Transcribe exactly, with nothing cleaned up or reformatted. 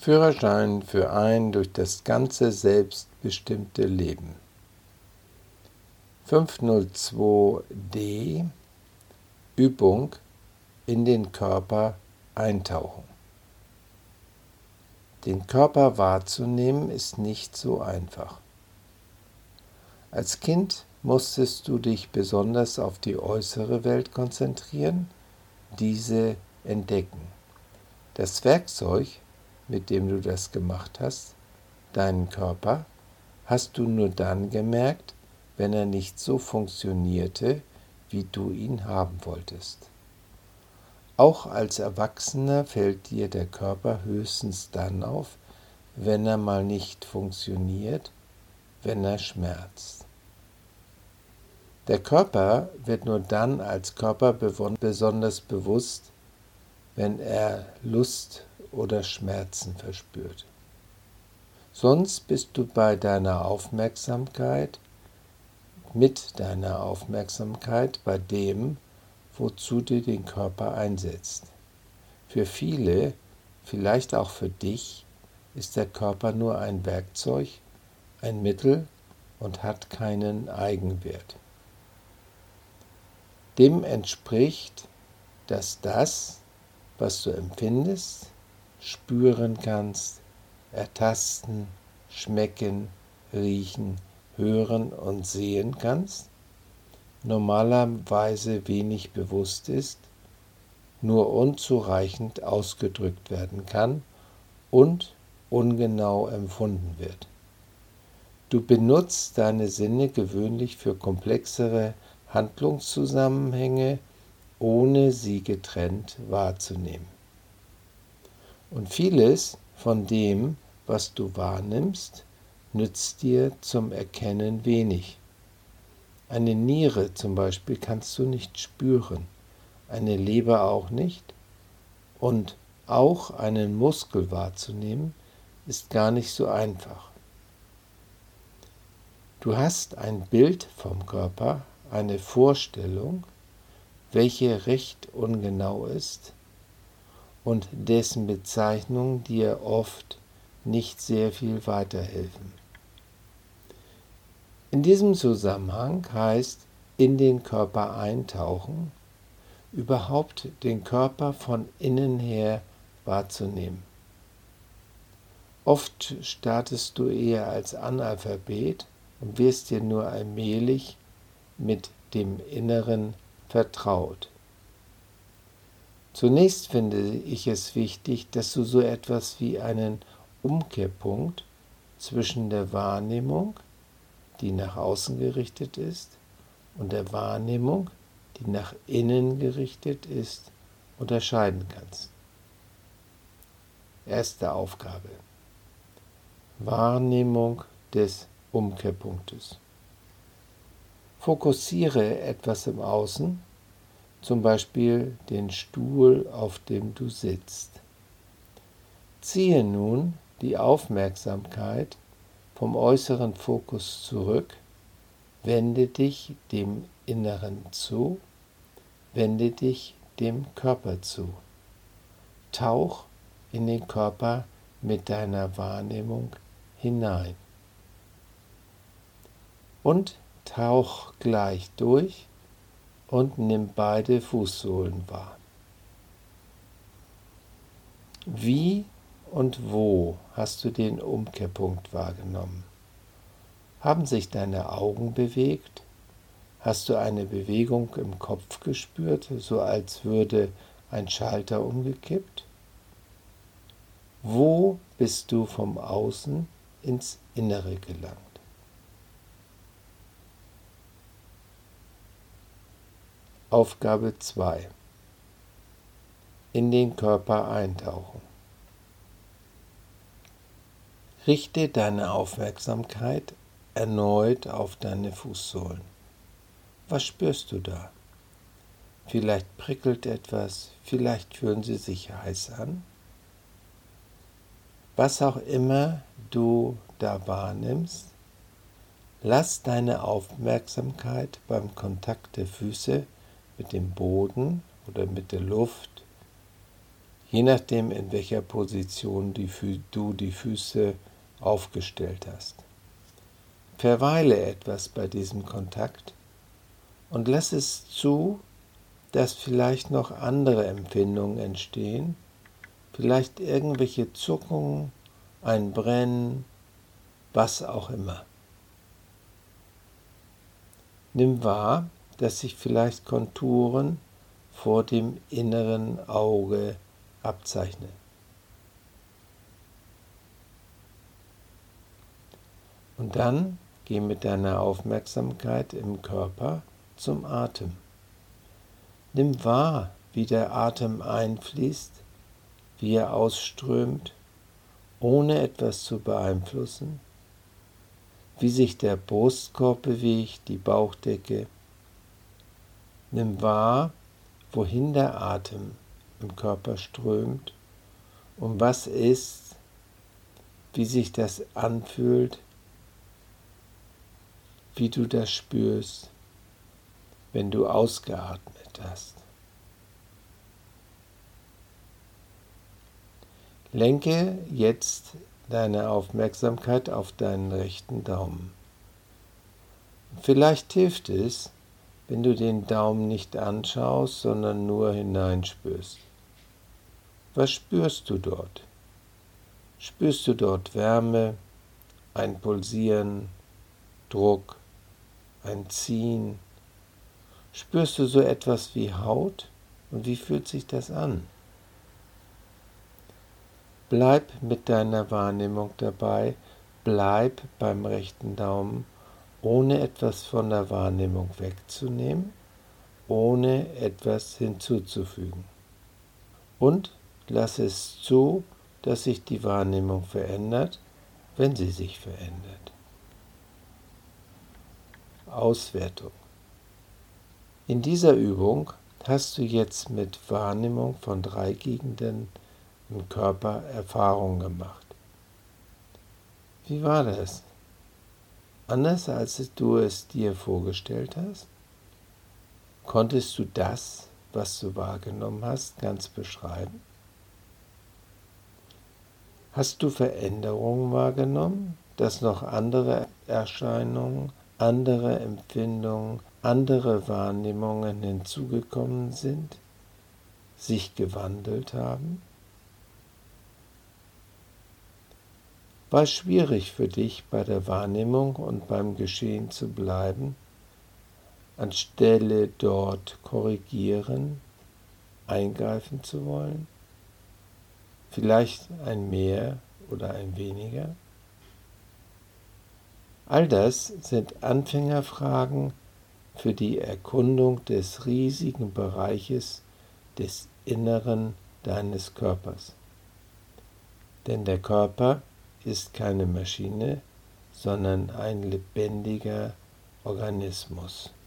Führerschein für ein durch das ganze Selbst bestimmte Leben. fünfhundertzwei d Übung in den Körper eintauchen. Den Körper wahrzunehmen ist nicht so einfach. Als Kind musstest du dich besonders auf die äußere Welt konzentrieren, diese entdecken. Das Werkzeug, mit dem du das gemacht hast, deinen Körper, hast du nur dann gemerkt, wenn er nicht so funktionierte, wie du ihn haben wolltest. Auch als Erwachsener fällt dir der Körper höchstens dann auf, wenn er mal nicht funktioniert, wenn er schmerzt. Der Körper wird nur dann als Körper besonders bewusst, wenn er Lust oder Schmerzen verspürt. Sonst bist du bei deiner Aufmerksamkeit, mit deiner Aufmerksamkeit bei dem, wozu du den Körper einsetzt. Für viele, vielleicht auch für dich, ist der Körper nur ein Werkzeug, ein Mittel und hat keinen Eigenwert. Dem entspricht, dass das, was du empfindest, spüren kannst, ertasten, schmecken, riechen, hören und sehen kannst, normalerweise wenig bewusst ist, nur unzureichend ausgedrückt werden kann und ungenau empfunden wird. Du benutzt deine Sinne gewöhnlich für komplexere Handlungszusammenhänge, ohne sie getrennt wahrzunehmen. Und vieles von dem, was du wahrnimmst, nützt dir zum Erkennen wenig. Eine Niere zum Beispiel kannst du nicht spüren, eine Leber auch nicht, und auch einen Muskel wahrzunehmen, ist gar nicht so einfach. Du hast ein Bild vom Körper, eine Vorstellung, welche recht ungenau ist und dessen Bezeichnungen dir oft nicht sehr viel weiterhelfen. In diesem Zusammenhang heißt in den Körper eintauchen, überhaupt den Körper von innen her wahrzunehmen. Oft startest du eher als Analphabet und wirst dir nur allmählich mit dem Inneren vertraut. Zunächst finde ich es wichtig, dass du so etwas wie einen Umkehrpunkt zwischen der Wahrnehmung, die nach außen gerichtet ist, und der Wahrnehmung, die nach innen gerichtet ist, unterscheiden kannst. Erste Aufgabe: Wahrnehmung des Umkehrpunktes. Fokussiere etwas im Außen, zum Beispiel den Stuhl, auf dem du sitzt. Ziehe nun die Aufmerksamkeit vom äußeren Fokus zurück, wende dich dem Inneren zu, wende dich dem Körper zu. Tauch in den Körper mit deiner Wahrnehmung hinein. Und tauch gleich durch und nimm beide Fußsohlen wahr. Wie und wo hast du den Umkehrpunkt wahrgenommen? Haben sich deine Augen bewegt? Hast du eine Bewegung im Kopf gespürt, so als würde ein Schalter umgekippt? Wo bist du vom Außen ins Innere gelangt? Aufgabe zwei. In den Körper eintauchen. Richte deine Aufmerksamkeit erneut auf deine Fußsohlen. Was spürst du da? Vielleicht prickelt etwas, vielleicht fühlen sie sich heiß an. Was auch immer du da wahrnimmst, lass deine Aufmerksamkeit beim Kontakt der Füße mit dem Boden oder mit der Luft je nachdem, in welcher Position du die Füße aufgestellt hast. Verweile etwas bei diesem Kontakt und lass es zu, dass vielleicht noch andere Empfindungen entstehen, vielleicht irgendwelche Zuckungen, ein Brennen, was auch immer. Nimm wahr, dass sich vielleicht Konturen vor dem inneren Auge abzeichnen. Und dann geh mit deiner Aufmerksamkeit im Körper zum Atem. Nimm wahr, wie der Atem einfließt, wie er ausströmt, ohne etwas zu beeinflussen, wie sich der Brustkorb bewegt, die Bauchdecke. Nimm wahr, wohin der Atem im Körper strömt und was ist, wie sich das anfühlt, wie du das spürst, wenn du ausgeatmet hast. Lenke jetzt deine Aufmerksamkeit auf deinen rechten Daumen. Vielleicht hilft es, wenn du den Daumen nicht anschaust, sondern nur hineinspürst. Was spürst du dort? Spürst du dort Wärme, ein Pulsieren, Druck, ein Ziehen? Spürst du so etwas wie Haut und wie fühlt sich das an? Bleib mit deiner Wahrnehmung dabei, bleib beim rechten Daumen, ohne etwas von der Wahrnehmung wegzunehmen, ohne etwas hinzuzufügen. Und lass es zu, dass sich die Wahrnehmung verändert, wenn sie sich verändert. Auswertung. In dieser Übung hast du jetzt mit Wahrnehmung von drei Gegenden im Körper Erfahrungen gemacht. Wie war das? Anders als du es dir vorgestellt hast? Konntest du das, was du wahrgenommen hast, ganz beschreiben? Hast du Veränderungen wahrgenommen, dass noch andere Erscheinungen, andere Empfindungen, andere Wahrnehmungen hinzugekommen sind, sich gewandelt haben? War es schwierig für dich, bei der Wahrnehmung und beim Geschehen zu bleiben, anstelle dort korrigieren, eingreifen zu wollen? Vielleicht ein mehr oder ein weniger? All das sind Anfängerfragen für die Erkundung des riesigen Bereiches des Inneren deines Körpers. Denn der Körper ist keine Maschine, sondern ein lebendiger Organismus.